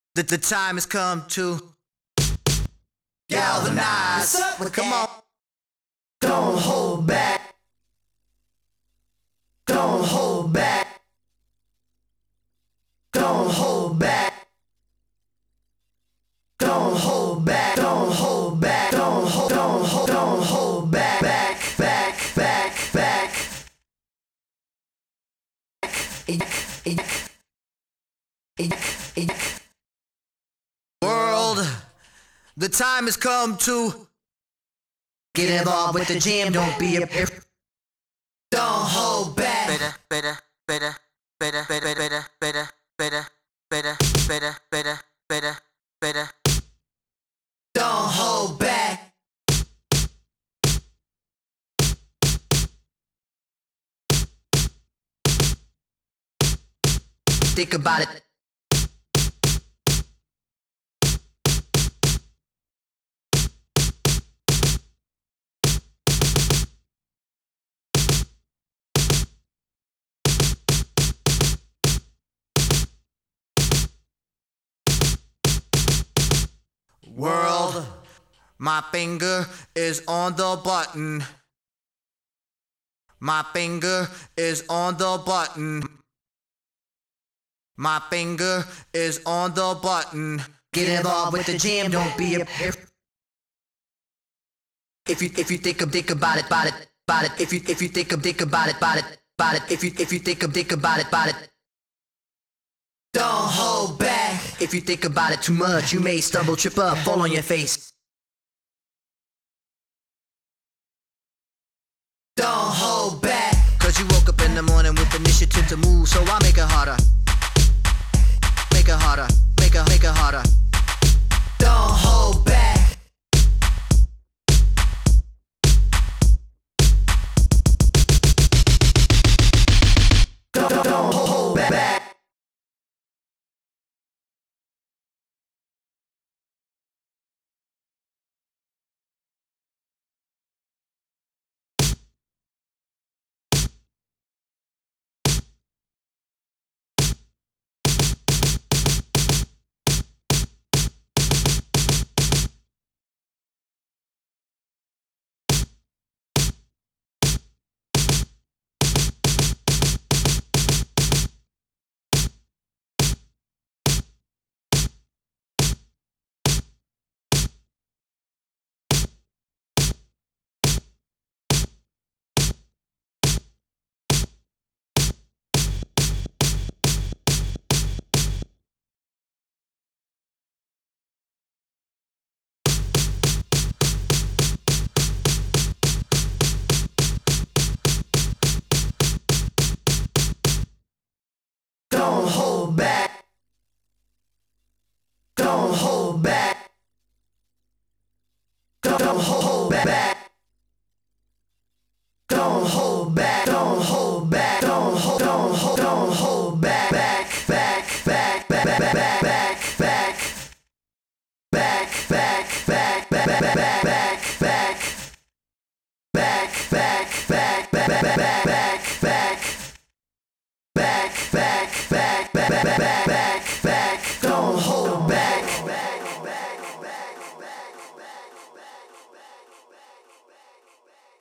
The time has come to galvanize. Come on. Don't hold back. Don't hold back. Don't hold back. Don't hold back. Don't hold back. Don't hold back. Back. World, the time has come to get involved with the jam. Don't be a don't hold back. Better. Don't hold back. Think about it. World, my finger is on the button. My finger is on the button. My finger is on the button. Get involved with the jam, don't be a if you think about it. If you think about it. If you think about it. Don't hold back. If you think about it too much, you may stumble, trip up, fall on your face.